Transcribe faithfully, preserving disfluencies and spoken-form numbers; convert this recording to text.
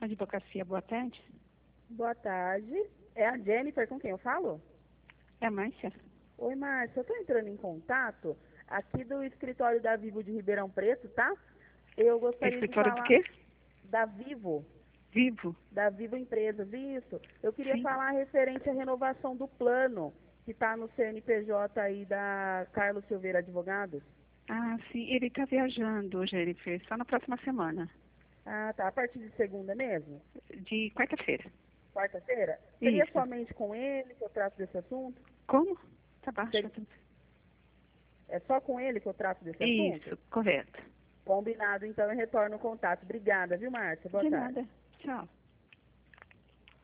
Advocacia, boa tarde. Boa tarde. É a Jennifer com quem eu falo? É a Márcia? Oi, Márcia. Eu estou entrando em contato aqui do escritório da Vivo de Ribeirão Preto, tá? Eu gostaria de Escritório falar... do quê? Da Vivo. Vivo? Da Vivo Empresas, isso. Eu queria Sim. falar referente à renovação do plano que está no C N P J aí da Carlos Silveira Advogados. Ah, sim. Ele está viajando, Jennifer, só na próxima semana. Ah, tá. A partir de segunda mesmo? De quarta-feira. Quarta-feira? Seria Isso. somente com ele que eu trato desse assunto? Como? Tá baixo. Ser- É só com ele que eu trato desse assunto? Isso, correto. Combinado, então eu retorno o contato. Obrigada, viu, Márcia? Boa De tarde. nada. Tchau.